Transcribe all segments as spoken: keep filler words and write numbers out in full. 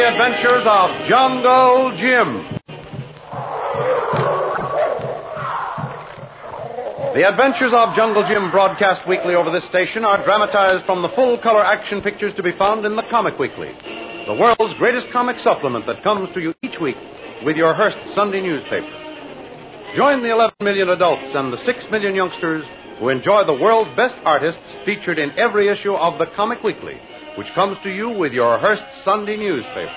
the adventures of Jungle Jim. The Adventures of Jungle Jim, broadcast weekly over this station, are dramatized from the full-color action pictures to be found in the Comic Weekly, the world's greatest comic supplement that comes to you each week with your Hearst Sunday newspaper. Join the eleven million adults and the six million youngsters who enjoy the world's best artists featured in every issue of the Comic Weekly, which comes to you with your Hearst Sunday newspaper.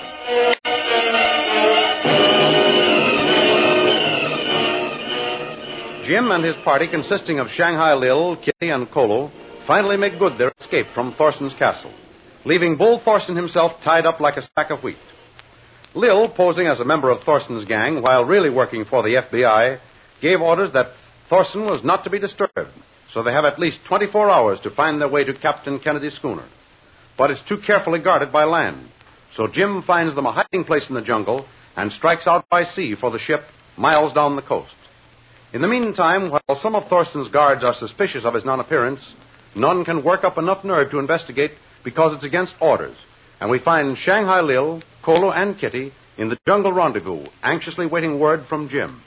Jim and his party, consisting of Shanghai Lil, Kitty, and Kolo, finally make good their escape from Thorson's castle, leaving Bull Thorson himself tied up like a sack of wheat. Lil, posing as a member of Thorson's gang while really working for the F B I, gave orders that Thorson was not to be disturbed, so they have at least twenty-four hours to find their way to Captain Kennedy's schooner. But it's too carefully guarded by land, so Jim finds them a hiding place in the jungle and strikes out by sea for the ship miles down the coast. In the meantime, while some of Thorson's guards are suspicious of his non-appearance, none can work up enough nerve to investigate because it's against orders, and we find Shanghai Lil, Kolo, and Kitty in the jungle rendezvous, anxiously waiting word from Jim.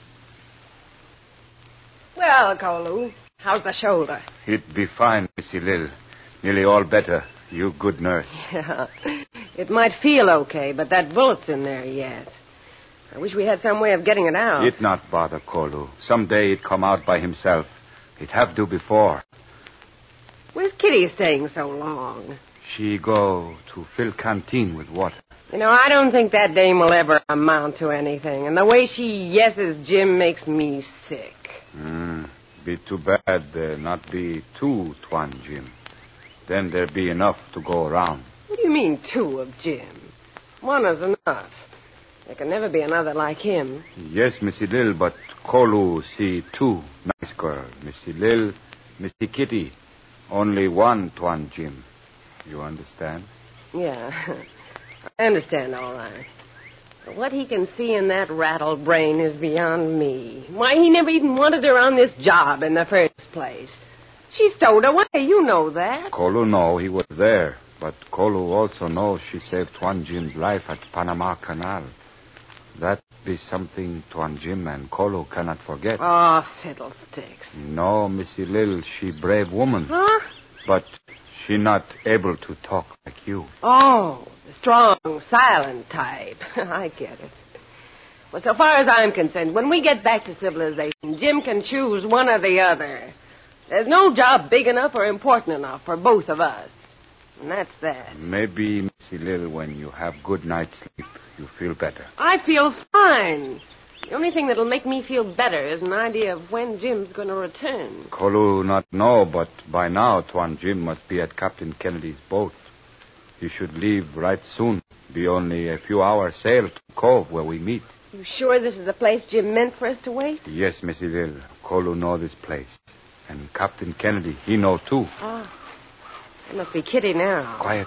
Well, Kolo, how's the shoulder? It be fine, Missy Lil. Nearly all better. You good nurse. Yeah, it might feel okay, but that bullet's in there yet. I wish we had some way of getting it out. It not bother Kolo. Someday it come out by himself. It have do before. Where's Kitty staying so long? She go to fill canteen with water. You know, I don't think that dame will ever amount to anything. And the way she yeses Jim makes me sick. Mm, be too bad there not be two Twan Jim. Then there be enough to go around. What do you mean, two of Jim? One is enough. There can never be another like him. Yes, Missy Lil, but Kolo see two nice girl. Missy Lil, Missy Kitty. Only one Twan Jim. You understand? Yeah, I understand all right. But what he can see in that rattle brain is beyond me. Why, he never even wanted her on this job in the first place. She stowed away, you know that. Kolo know he was there, but Kolo also knows she saved Twan Jim's life at Panama Canal. That be something Twan Jim and Kolo cannot forget. Oh, fiddlesticks. No, Missy Lil, she brave woman. Huh? But she not able to talk like you. Oh, the strong, silent type. I get it. Well, so far as I'm concerned, when we get back to civilization, Jim can choose one or the other. There's no job big enough or important enough for both of us. And that's that. Maybe, Missy Lil, when you have good night's sleep, you feel better. I feel fine. The only thing that'll make me feel better is an idea of when Jim's going to return. Kolo not know, but by now Twan Jim must be at Captain Kennedy's boat. He should leave right soon. Be only a few hours sail to Cove where we meet. You sure this is the place Jim meant for us to wait? Yes, Missy Lil. Kolo know this place. And Captain Kennedy, he know too. Oh. It must be Kitty now. Quiet.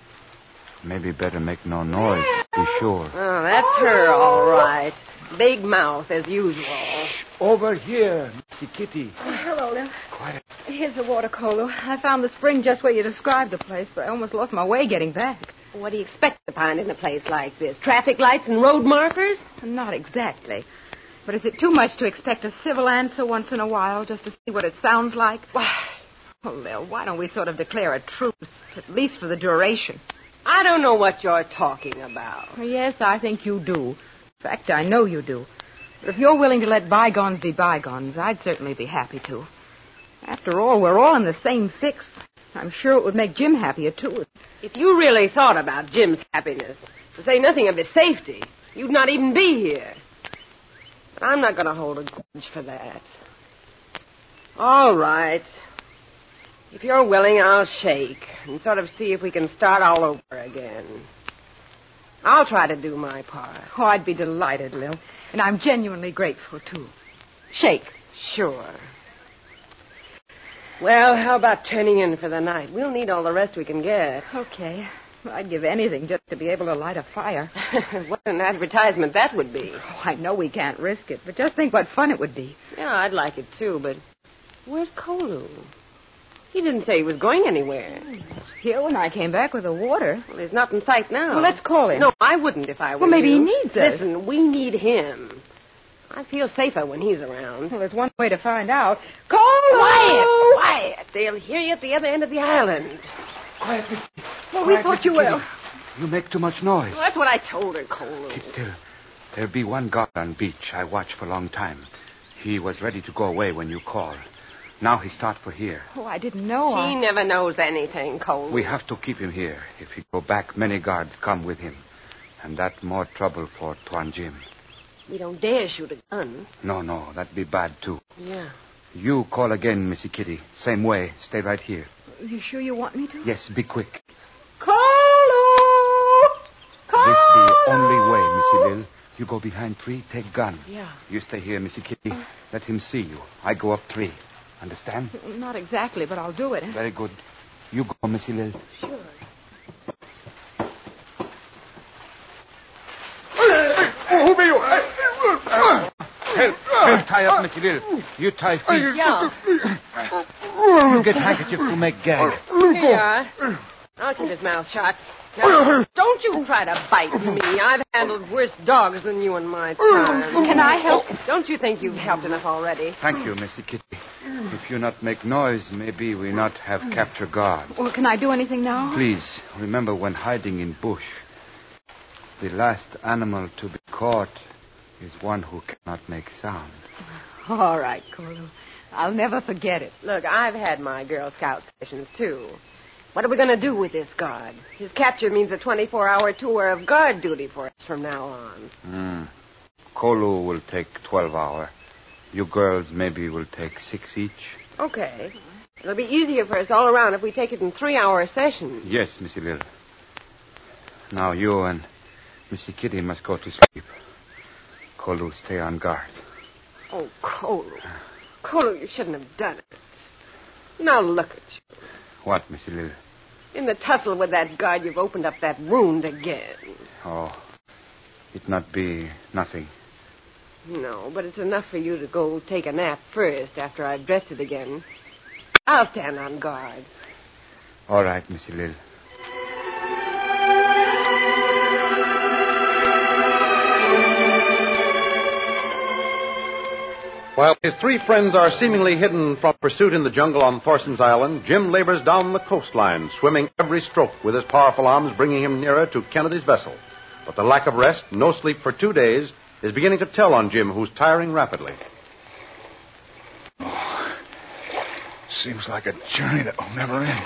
Maybe better make no noise. Be sure. Oh, that's her, all right. Big mouth, as usual. Shh. Over here, Missy Kitty. Oh, hello, Lil. Quiet. Here's the water, Kolo. I found the spring just where you described the place, but I almost lost my way getting back. What do you expect to find in a place like this? Traffic lights and road markers? Not exactly. But is it too much to expect a civil answer once in a while just to see what it sounds like? Why? Well, Lil, why don't we sort of declare a truce, at least for the duration? I don't know what you're talking about. Well, yes, I think you do. In fact, I know you do. But if you're willing to let bygones be bygones, I'd certainly be happy to. After all, we're all in the same fix. I'm sure it would make Jim happier, too. If you really thought about Jim's happiness, to say nothing of his safety, you'd not even be here. But I'm not going to hold a grudge for that. All right. If you're willing, I'll shake and sort of see if we can start all over again. I'll try to do my part. Oh, I'd be delighted, Lil. And I'm genuinely grateful, too. Shake. Sure. Well, how about turning in for the night? We'll need all the rest we can get. Okay. I'd give anything just to be able to light a fire. What an advertisement that would be. Oh, I know we can't risk it, but just think what fun it would be. Yeah, I'd like it, too, but where's Kolo? He didn't say he was going anywhere. Here when I came back with the water. Well, he's not in sight now. Well, let's call him. No, I wouldn't if I were Well, maybe you. he needs us. Listen, we need him. I feel safer when he's around. Well, there's one way to find out. Call Quiet! Quiet! They'll hear you at the other end of the island. Quiet, Missy. Well, we Quiet, thought Missy you will. Kitty. You make too much noise. Well, that's what I told her, Cole. Keep still. There'll be one guard on beach I watched for a long time. He was ready to go away when you called. Now he start for here. Oh, I didn't know. She I... never knows anything, Cole. We have to keep him here. If he go back, many guards come with him. And that more trouble for Tuan Jim. We don't dare shoot a gun. No, no, that'd be bad, too. Yeah. You call again, Missy Kitty. Same way. Stay right here. You sure you want me to? Yes, be quick. Carlo! Carlo! This be only way, Missy Lil. You go behind tree, take gun. Yeah. You stay here, Missy Kitty. Let him see you. I go up tree. Understand? Not exactly, but I'll do it. Very good. You go, Missy Lil. Sure. Who be you? Help. Help. Tie up, Missy Lil. You tie feet. Yeah. You get handkerchief to make gag. Here you are. I'll keep his mouth shut. Now, don't you try to bite me. I've handled worse dogs than you in my time. Can I help? Don't you think you've helped enough already? Thank you, Missy Kitty. If you not make noise, maybe we not have capture guard. Well, can I do anything now? Please, remember when hiding in bush, the last animal to be caught is one who cannot make sound. All right, Colo. I'll never forget it. Look, I've had my Girl Scout sessions, too. What are we going to do with this guard? His capture means a twenty-four hour tour of guard duty for us from now on. Hmm. Kolu will take twelve hour. You girls maybe will take six each. Okay. It'll be easier for us all around if we take it in three-hour sessions. Yes, Missy Lil. Now you and Missy Kitty must go to sleep. Kolu stay on guard. Oh, Colo. Colo, you shouldn't have done it. Now look at you. What, Missy Lil? In the tussle with that guard, you've opened up that wound again. Oh, it not be nothing. No, but it's enough for you to go take a nap first after I've dressed it again. I'll stand on guard. All right, Missy Lil. While his three friends are seemingly hidden from pursuit in the jungle on Thorson's Island, Jim labors down the coastline, swimming every stroke with his powerful arms, bringing him nearer to Kennedy's vessel. But the lack of rest, no sleep for two days, is beginning to tell on Jim, who's tiring rapidly. Oh, seems like a journey that will never end.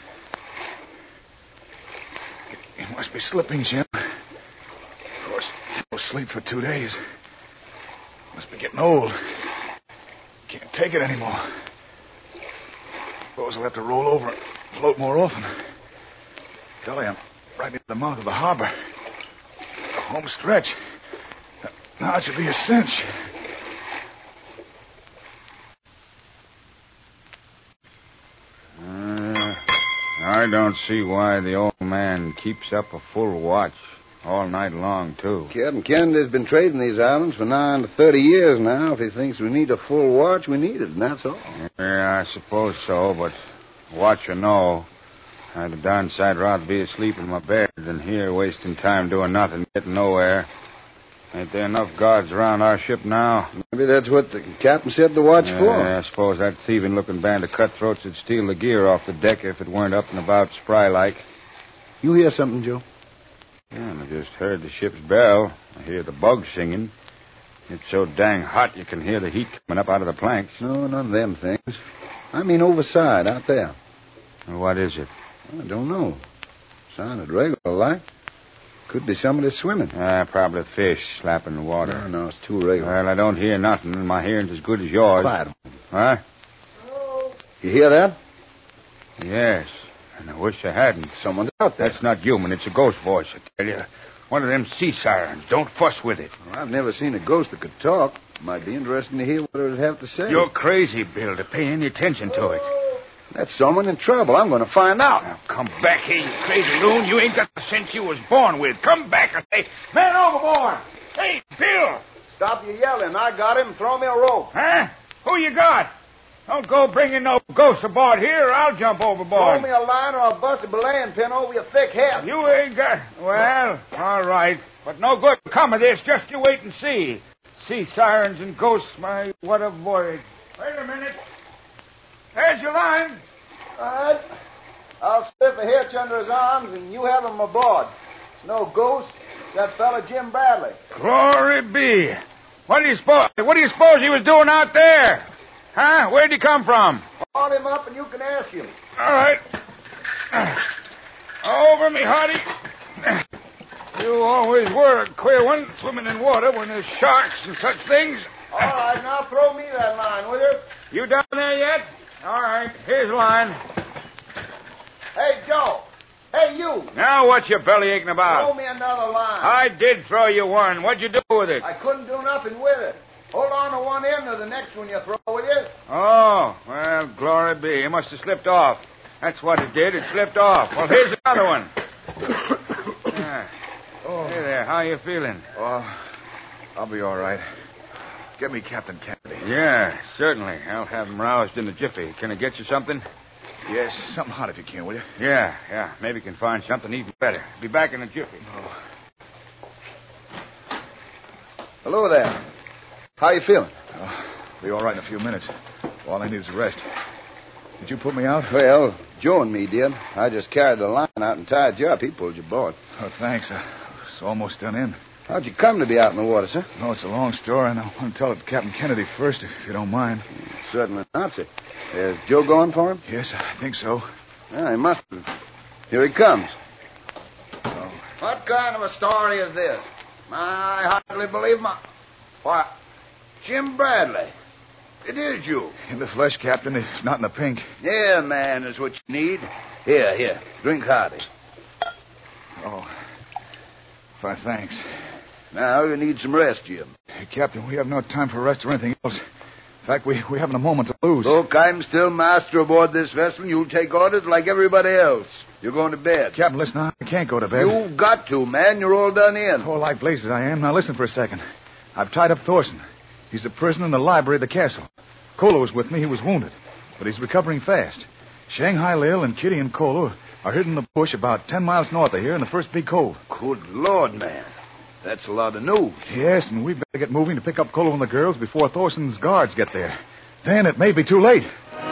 You must be slipping, Jim. Of course, no sleep for two days. Must be getting old. Can't take it anymore. Suppose I'll have to roll over and float more often. Golly, I'm right near the mouth of the harbor. The home stretch. Now it should be a cinch. Uh, I don't see why the old man keeps up a full watch all night long, too. Captain Kennedy's been trading these islands for nine to thirty years now. If he thinks we need a full watch, we need it, and that's all. Yeah, I suppose so, but watch or no, I'd have darn sight rather be asleep in my bed than here wasting time doing nothing, getting nowhere. Ain't there enough guards around our ship now? Maybe that's what the captain said the watch Yeah, for. I suppose that thieving-looking band of cutthroats would steal the gear off the deck if it weren't up and about spry-like. You hear something, Joe? Yeah, and I just heard the ship's bell. I hear the bugs singing. It's so dang hot you can hear the heat coming up out of the planks. No, none of them things. I mean overside, out there. Well, what is it? I don't know. Sounded regular like. Could be somebody swimming. Ah, probably fish slapping the water. No, no, it's too regular. Well, I don't hear nothing, and my hearing's as good as yours. Quiet. Huh? You hear that? Yes. And I wish I hadn't. Someone's out there. That's not human. It's a ghost voice, I tell you. One of them sea sirens. Don't fuss with it. Well, I've never seen a ghost that could talk. Might be interesting to hear what it would have to say. You're crazy, Bill, to pay any attention to it. That's someone in trouble. I'm going to find out. Now, come back here, you crazy loon. You ain't got the sense you was born with. Come back and say, man overboard. Hey, Bill. Stop your yelling. I got him. Throw me a rope. Huh? Who you got? Don't go bringing no ghosts aboard here, or I'll jump overboard. Throw me a line or I'll bust a belaying pin over your thick head. You ain't got... Well, all right. But no good come of this. Just you wait and see. Sea sirens and ghosts, my, what a voyage. Wait a minute. There's your line. All right. I'll slip a hitch under his arms and you have him aboard. It's no ghost. It's that fella Jim Bradley. Glory be. What do you suppose? What do you suppose he was doing out there? Huh? Where'd he come from? Call him up and you can ask him. All right. Over me, Hardy. You always were a queer one, swimming in water when there's sharks and such things. All right, now throw me that line, will you? You down there yet? All right, here's the line. Hey, Joe. Hey, you. Now what's your belly aching about? Throw me another line. I did throw you one. What'd you do with it? I couldn't do nothing with it. Hold on to one end of the next one you throw, will you? Oh, well, glory be. It must have slipped off. That's what it did. It slipped off. Well, here's another one. Ah. Oh. Hey there, how you feeling? Oh, I'll be all right. Get me Captain Kennedy. Yeah, certainly. I'll have him roused in a jiffy. Can I get you something? Yes, something hot if you can, will you? Yeah, yeah. Maybe you can find something even better. Be back in a jiffy. Oh. Hello there. How you feeling? Oh, be all right in a few minutes. All I need is a rest. Did you put me out? Well, Joe and me did. I just carried the line out and tied you up. He pulled you aboard. Oh, thanks. Uh, it's almost done in. How'd you come to be out in the water, sir? No, it's a long story, and I want to tell it to Captain Kennedy first, if you don't mind. Certainly not, sir. Is Joe going for him? Yes, I think so. Yeah, he must have. Here he comes. Oh. What kind of a story is this? I hardly believe my... Why, Jim Bradley. It is you. In the flesh, Captain. It's not in the pink. Yeah, man, is what you need. Here, here. Drink hearty. Oh. Why, thanks. Now you need some rest, Jim. Hey, Captain, we have no time for rest or anything else. In fact, we, we haven't a moment to lose. Look, I'm still master aboard this vessel. You'll take orders like everybody else. You're going to bed. Captain, listen, I can't go to bed. You've got to, man. You're all done in. Oh, like blazes I am. Now, listen for a second. I've tied up Thorson. He's a prisoner in the library of the castle. Kolo was with me. He was wounded. But he's recovering fast. Shanghai Lil and Kitty and Kolo are hidden in the bush about ten miles north of here in the first big cove. Good Lord, man. That's a lot of news. Yes, and we'd better get moving to pick up Kolo and the girls before Thorson's guards get there. Then it may be too late.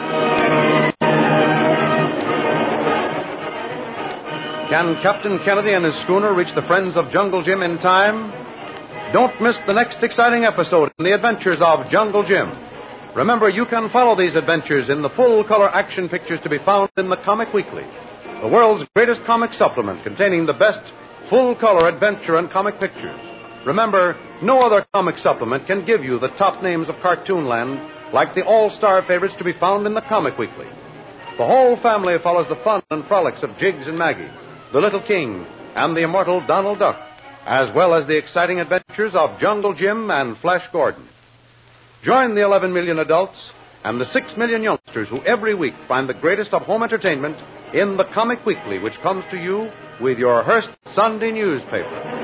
Can Captain Kennedy and his schooner reach the friends of Jungle Jim in time? Don't miss the next exciting episode in the adventures of Jungle Jim. Remember, you can follow these adventures in the full-color action pictures to be found in the Comic Weekly, the world's greatest comic supplement containing the best full-color adventure and comic pictures. Remember, no other comic supplement can give you the top names of Cartoonland like the all-star favorites to be found in the Comic Weekly. The whole family follows the fun and frolics of Jiggs and Maggie, the Little King, and the immortal Donald Duck, as well as the exciting adventures of Jungle Jim and Flash Gordon. Join the eleven million adults and the six million youngsters who every week find the greatest of home entertainment in the Comic Weekly, which comes to you with your Hearst Sunday newspaper.